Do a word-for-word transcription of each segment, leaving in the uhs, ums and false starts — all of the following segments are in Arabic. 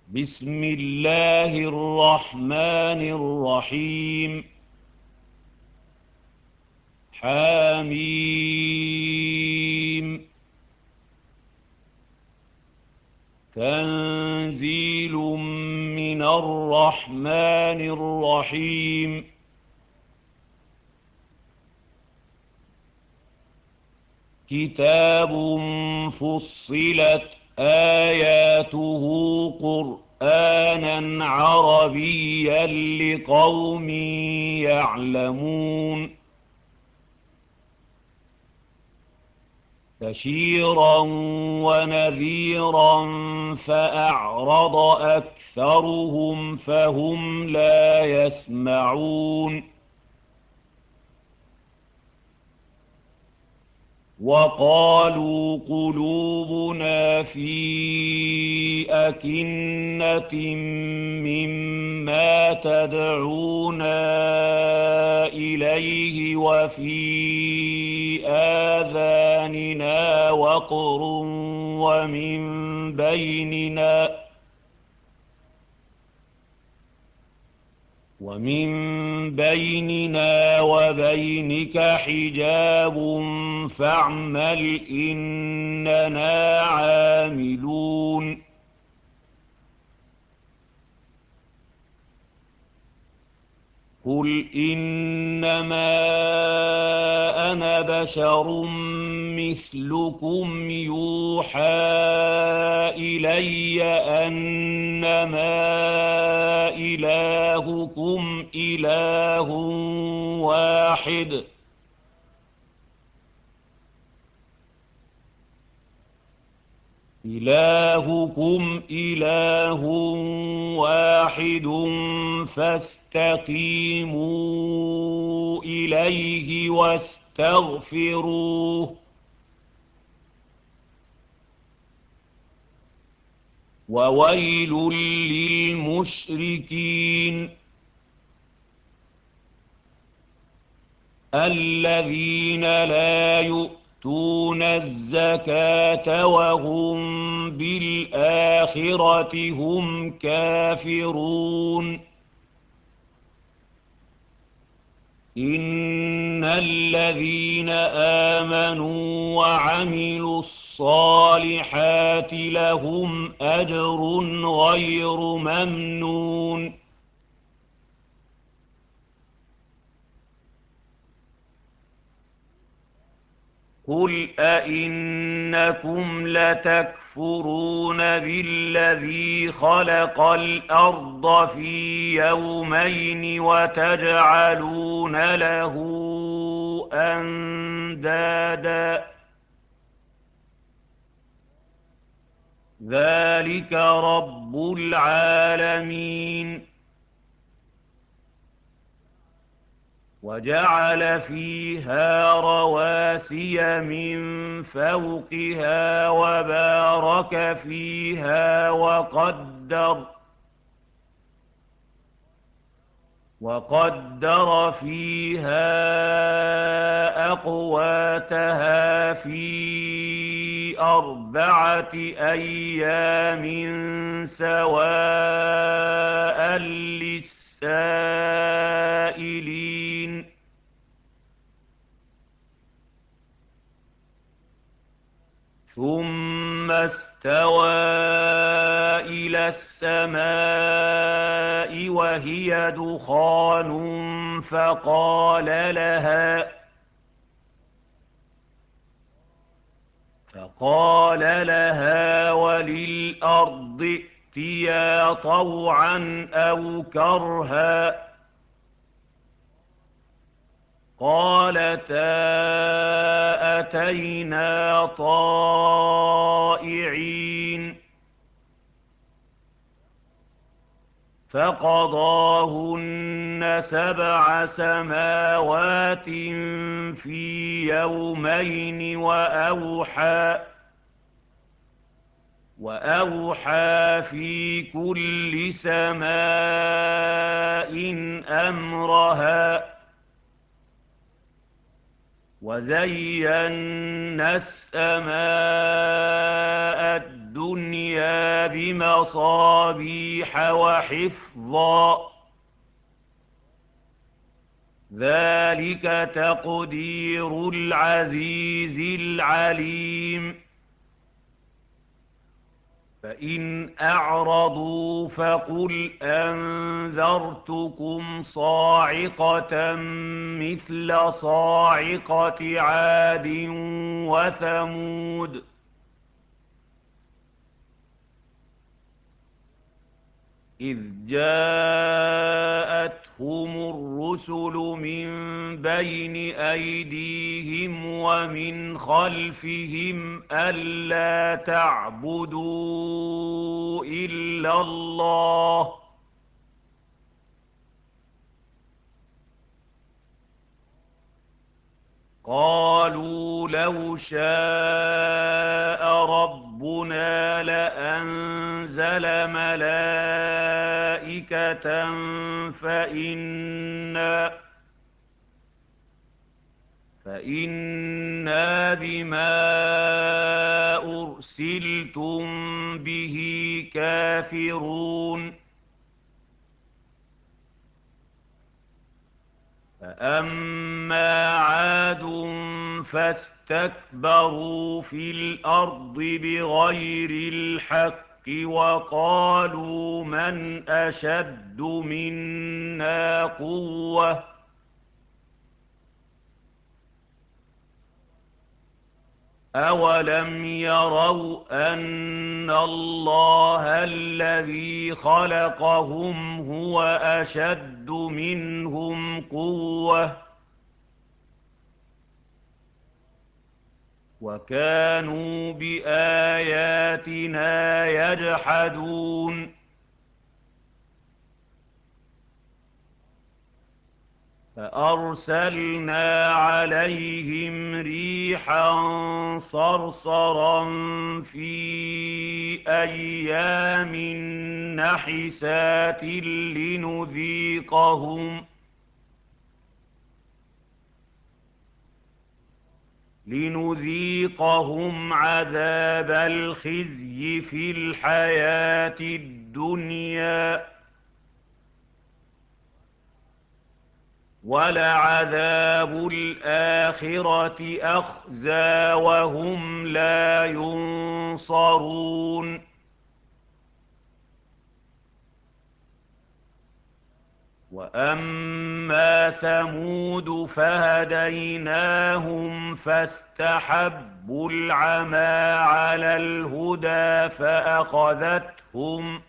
بسم الله الرحمن الرحيم. حميم. تنزيل من الرحمن الرحيم. كتاب فصلت آياته قرآنا عربيا لقوم يعلمون. بشيرا ونذيرا فأعرض أكثرهم فهم لا يسمعون. وقالوا قلوبنا في أكنة مما تدعونا إليه وفي آذاننا وقر ومن بيننا ومن بيننا وبينك حجاب فاعمل إننا عاملون. قل إنما أنا بشر مثلكم يوحى إلي أنما إلهكم إله واحد إلهكم إله واحد فاستقيموا إليه واستغفروه. وويل للمشركين الذين لا يؤتون الزكاة وهم بالآخرة هم كافرون. إن الذين آمنوا وعملوا الصالحات لهم أجر غير ممنون. قل أئنكم لتكفرون بالذي خلق الأرض في يومين وتجعلون له أندادا ذلك رب العالمين. وجعل فيها رواسي من فوقها وبارك فيها وقدر وقدر فيها أقواتها في أربعة أيام سواء للسائلين. ثم استوى إلى السماء وهي دخان فقال لها فقال لها وللأرض ائتيا طوعا أو كرها قالتا أتينا طائعين. فقضاهن سبع سماوات في يومين وأوحى وأوحى في كل سماء أمرها وزينا السماء الدنيا الدنيا بمصابيح وحفظا ذلك تقدير العزيز العليم فإن أعرضوا فقل أنذرتكم صاعقة مثل صاعقة عاد وثمود إذ جاءتهم الرسل من بين أيديهم ومن خلفهم ألا تعبدوا إلا الله قالوا لو شاء ربنا لأنزل ملائكة فإنا فإنا بما أرسلتم به كافرون فأما عاد فاستكبروا في الأرض بغير الحق وقالوا من أشد منا قوة أولم يروا أن الله الذي خلقهم هو أشد منهم قوة وكانوا بآياتنا يجحدون فأرسلنا عليهم ريحا صرصرا في أيام نحسات لنذيقهم لنذيقهم عذاب الخزي في الحياة الدنيا ولعذاب الآخرة أخزى وهم لا ينصرون وأما ثمود فهديناهم فاستحبوا العمى على الهدى فأخذتهم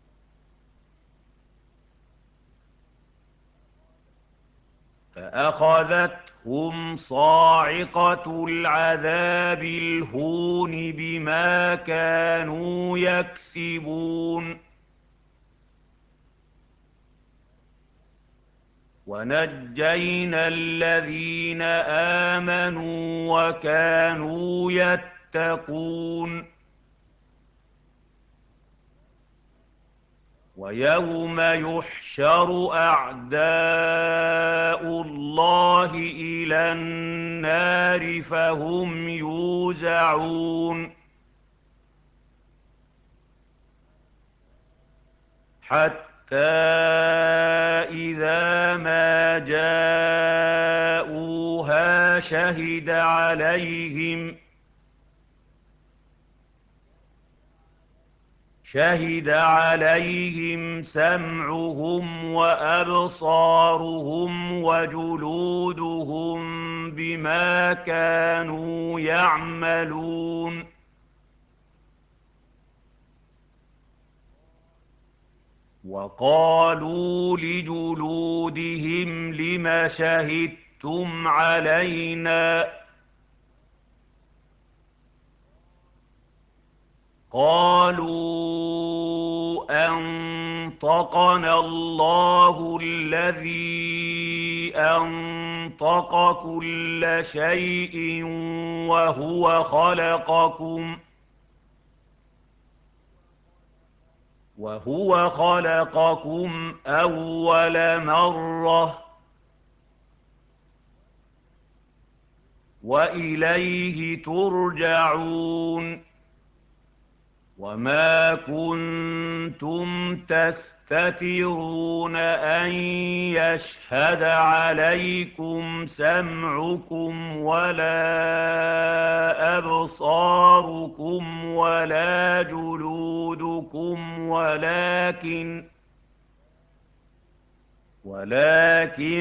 فأخذتهم صاعقة العذاب الهون بما كانوا يكسبون ونجينا الذين آمنوا وكانوا يتقون ويوم يحشر أعداء الله إلى النار فهم يوزعون حتى إذا ما جاءوها شهد عليهم شهد عليهم سمعهم وأبصارهم وجلودهم بما كانوا يعملون وقالوا لجلودهم لم شهدتم علينا قالوا أنطقنا الله الذي أنطق كل شيء وهو خلقكم وهو خلقكم أول مرة وإليه ترجعون وما كنتم تستترون أن يشهد عليكم سمعكم ولا أبصاركم ولا جلودكم ولكن ولكن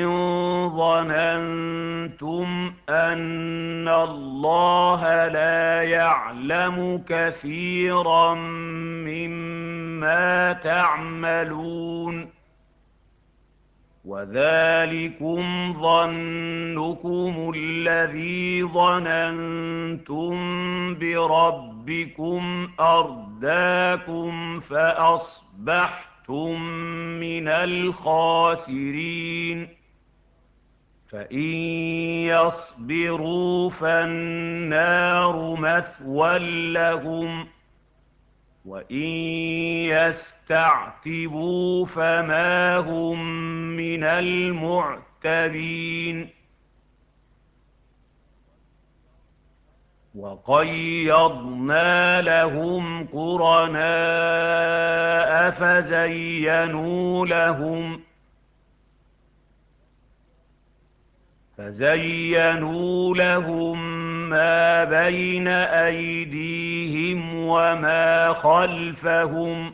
ظننتم أن الله لا يعلم كثيرا مما تعملون وذلكم ظنكم الذي ظننتم بربكم أرداكم فأصبحتم من الخاسرين فإن يصبروا فالنار مثوى لهم وإن يستعتبوا فما هم من المعتبين وقيضنا لهم قرناء فزينوا لهم فزينوا لهم ما بين أيديهم وما خلفهم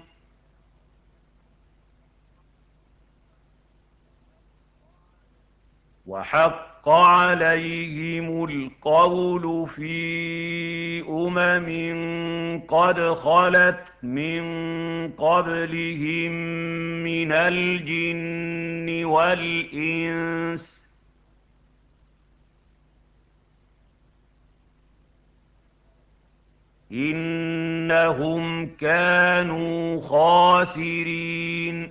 وحق عليهم القول في أمم قد خلت من قبلهم من الجن والإنس إنهم كانوا خاسرين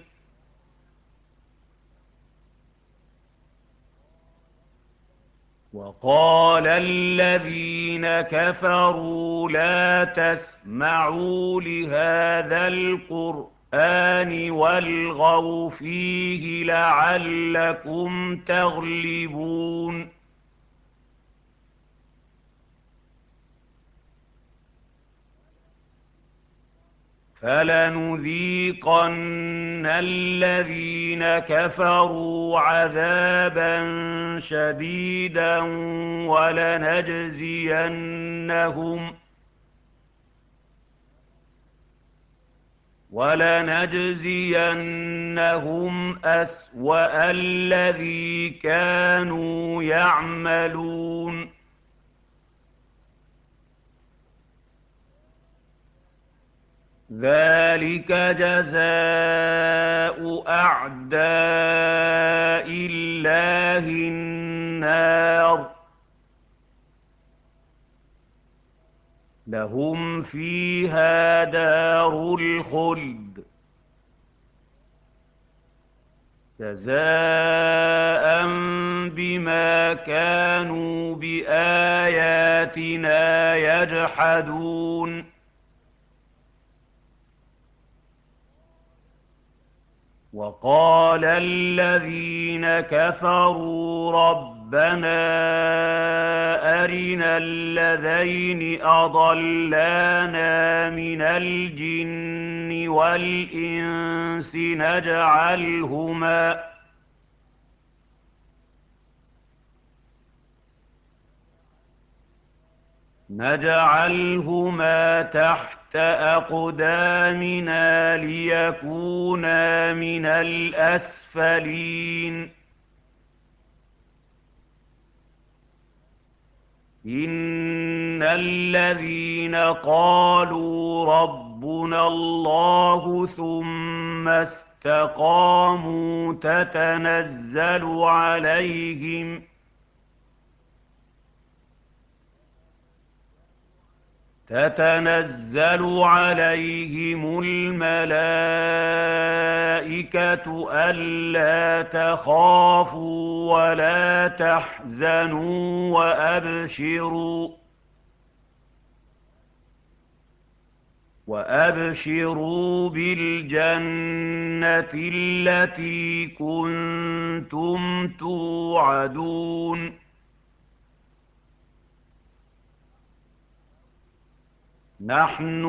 وقال الذين كفروا لا تسمعوا لهذا القرآن والغوا فيه لعلكم تغلبون فلنذيقن الذين كفروا عذابا شديدا ولنجزينهم ولنجزينهم أسوأ الذي كانوا يعملون ذلك جزاء أعداء الله النار لهم فيها دار الخلد جزاء بما كانوا بآياتنا يجحدون وقال الذين كفروا ربنا أرنا الذين أضلانا من الجن والإنس نجعلهما نجعلهما تحت أقدامنا ليكونا من الأسفلين إن الذين قالوا ربنا الله ثم استقاموا تتنزل عليهم تتنزل عليهم الملائكة ألا تخافوا ولا تحزنوا وأبشروا وأبشروا بالجنة التي كنتم توعدون نحن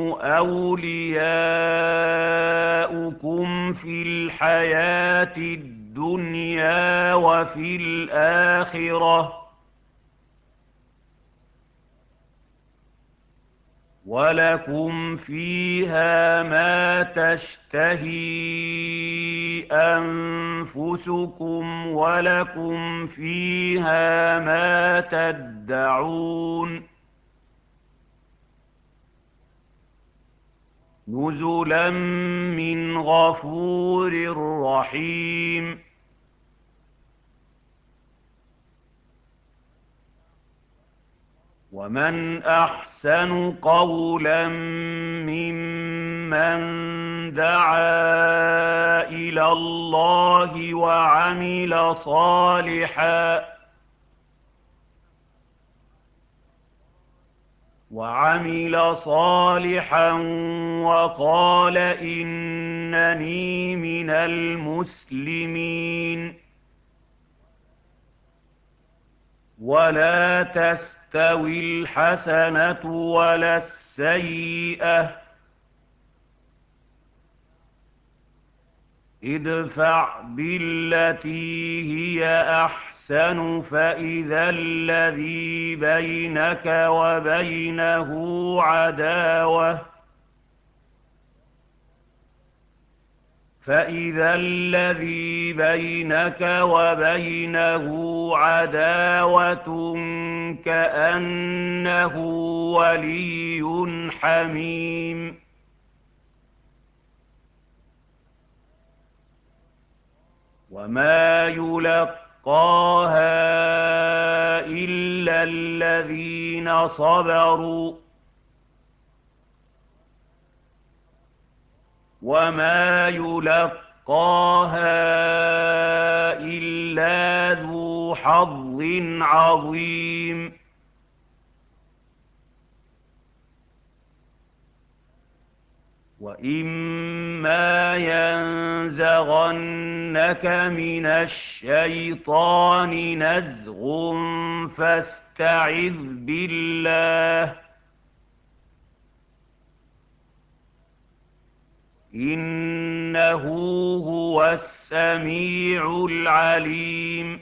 أولياؤكم في الحياة الدنيا وفي الآخرة ولكم فيها ما تشتهي أنفسكم ولكم فيها ما تدعون نزلا من غفور رحيم. ومن أحسن قولا ممن دعا إلى الله وعمل صالحا وعمل صالحا وقال إنني من المسلمين. ولا تستوي الحسنة ولا السيئة ادفع بالتي هي أحسن فإذا الذي بينك وبينه عداوة فإذا الذي بينك وبينه عداوة كأنه ولي حميم. وما يلقاها إلا الذين صبروا وما يلقاها إلا ذو حظ عظيم. وإما ينزغنك من الشيطان نزغ فاستعذ بالله إنه هو السميع العليم.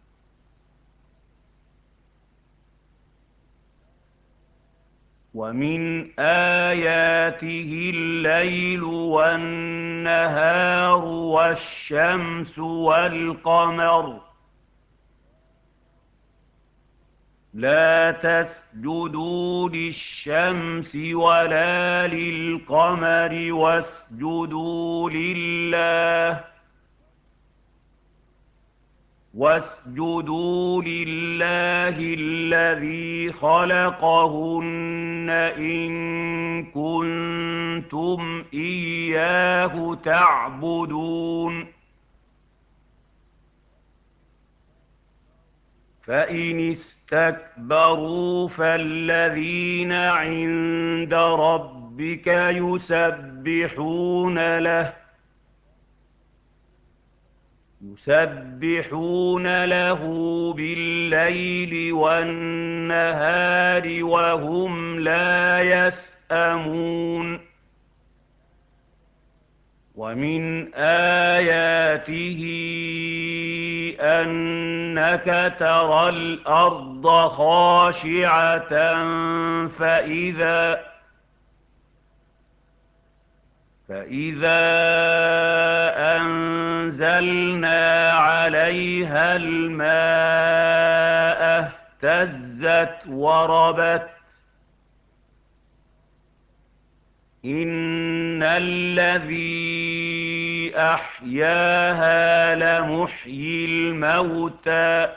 ومن آياته الليل والنهار والشمس والقمر لا تسجدوا للشمس ولا للقمر واسجدوا لله واسجدوا لله الذي خلقهن إن كنتم إياه تعبدون. فإن استكبروا فالذين عند ربك يسبحون له يسبحون له بالليل والنهار وهم لا يسأمون. ومن آياته أنك ترى الأرض خاشعة فإذا فإذا أنزلنا عليها الماء اهتزت وربت إن الذي أحياها لمحيي الموتى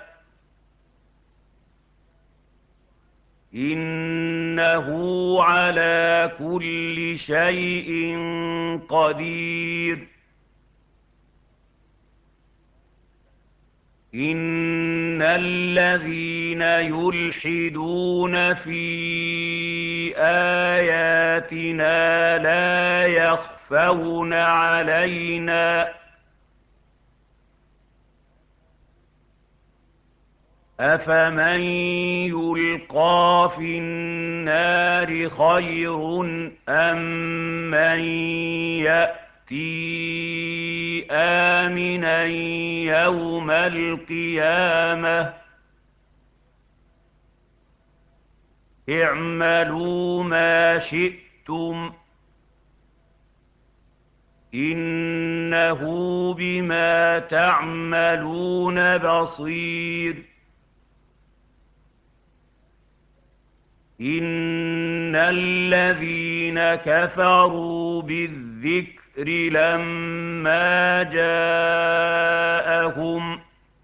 إنه على كل شيء قدير. إن الذين يلحدون في آياتنا لا يخفون علينا أفمن يلقى في النار خير أم من يأتي آمنا يوم القيامة اعملوا ما شئتم إنه بما تعملون بصير إن الذين كفروا بالذكر لما جاءهم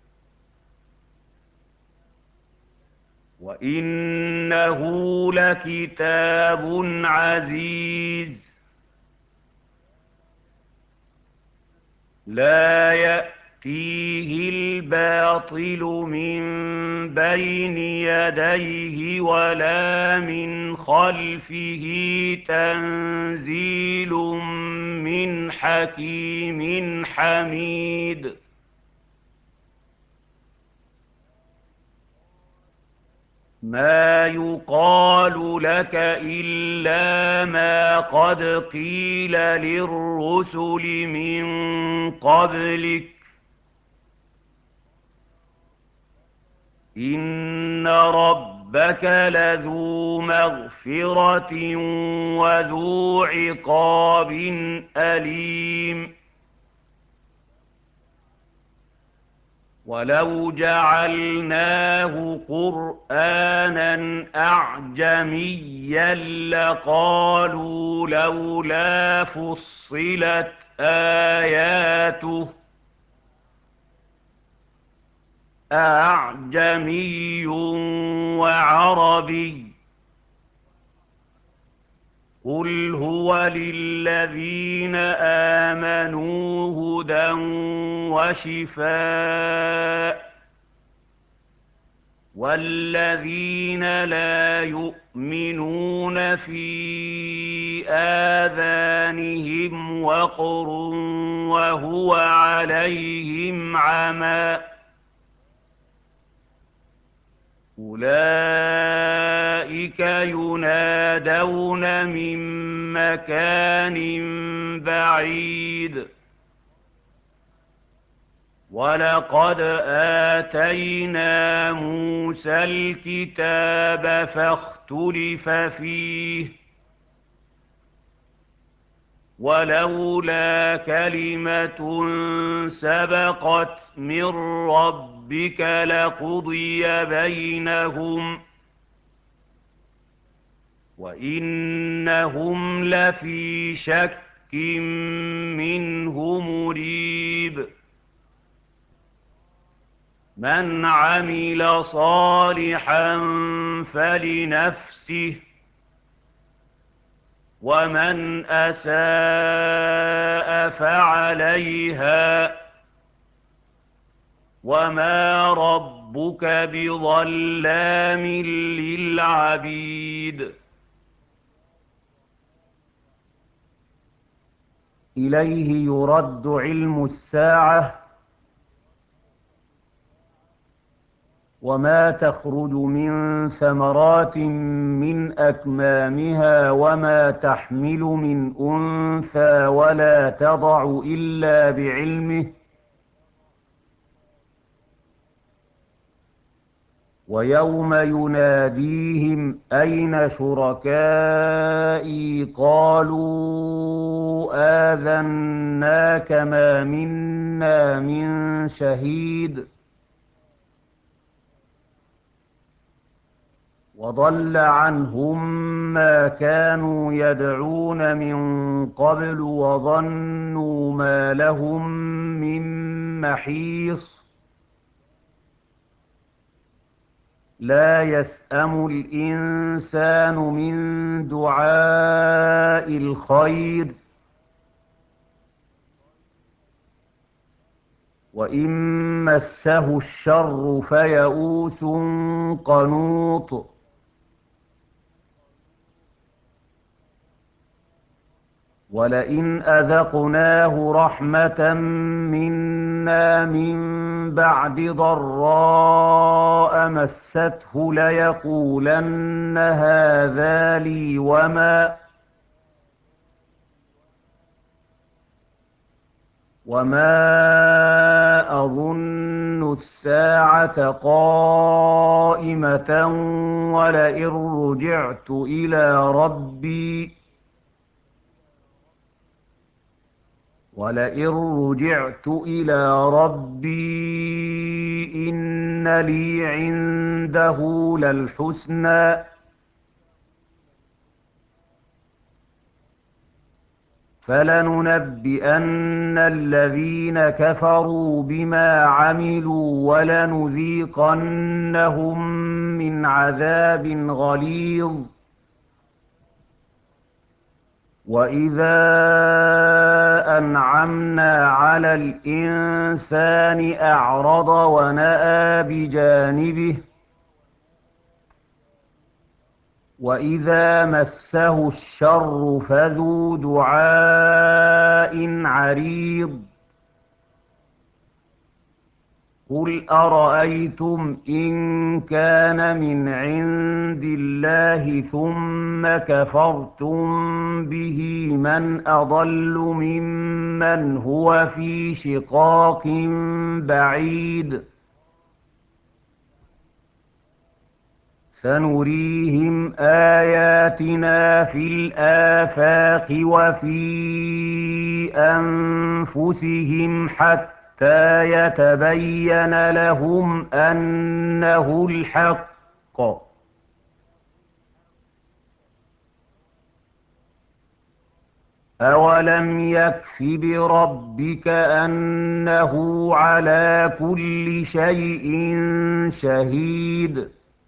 وإنه لكتاب عزيز لا يأتيه الباطل من بين يديه ولا من خلفه تنزيل من حكيم حميد ما يقال لك إلا ما قد قيل للرسل من قبلك إن ربك لذو مغفرة وذو عقاب أليم ولو جعلناه قرآنا أعجميا لقالوا لولا فصلت آياته أعجمي وعربي قل هو للذين آمنوا هدى وشفاء والذين لا يؤمنون في آذانهم وقر وهو عليهم عمى أولئك ينادون من مكان بعيد ولقد آتينا موسى الكتاب فاختلف فيه ولولا كلمة سبقت من ربك لقضي بينهم وإنهم لفي شك منه مريب من عمل صالحا فلنفسه ومن أساء فعليها وما ربك بظلام للعبيد إليه يرد علم الساعة وما تخرج من ثمرات من أكمامها وما تحمل من أنثى ولا تضع إلا بعلمه ويوم يناديهم أين شركائي قالوا آذناك ما منا من شهيد وضل عنهم ما كانوا يدعون من قبل وظنوا ما لهم من محيص لا يسأم الإنسان من دعاء الخير وإن مسه الشر فيئوس قنوط ولئن أذقناه رحمة منا أَنَّا مِن بَعْدِ ضَرَّاءَ مَسَّتْهُ لَيَقُولَنَّ هَٰذَا لِي وَمَا وَمَا أَظُنُّ السَّاعَةَ قَائِمَةً وَلَئِن رُّجِعْتُ إِلَىٰ رَبِّي وَلَئِن رُّجِعْتُ إِلَىٰ رَبِّي إِنَّ لِي عِندَهُ لَلْحُسْنَىٰ فَلَنُنَبِّئَنَّ الَّذِينَ كَفَرُوا بِمَا عَمِلُوا وَلَنُذِيقَنَّهُم مِّنْ عَذَابٍ غَلِيظٍ وَإِذَا أَنْعَمْنَا عَلَى الْإِنسَانِ أَعْرَضَ وَنَأَىٰ بِجَانِبِهِ وَإِذَا مَسَّهُ الشَّرُّ فَذُو دُعَاءٍ عَرِيضٍ قُلْ أَرَأَيْتُمْ إِن كَانَ مِنْ عِندِ اللَّهِ ثُمَّ كَفَرْتُم بِهِ مَنْ أَضَلُّ مِمَّنْ هُوَ فِي شِقَاقٍ بَعِيدٍ سَنُرِيهِمْ آيَاتِنَا فِي الْآفَاقِ وَفِي أَنفُسِهِمْ حَتَّىٰ يَتَبَيَّنَ لَهُمْ أَنَّهُ الْحَقُّ ۗ أَوَلَمْ يَكْفِ بِرَبِّكَ أَنَّهُ عَلَىٰ كُلِّ شَيْءٍ شَهِيدٌ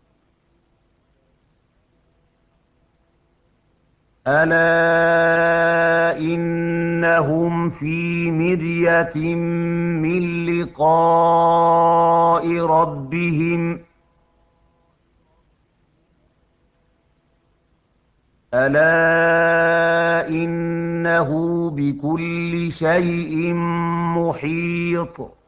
أَلَا إِنَّهُمْ فِي مِرْيَةٍ مِّن لِّقَاءِ رَبِّهِمْ أَلَا إِنَّهُ بِكُلِّ شَيْءٍ مُّحِيطٌ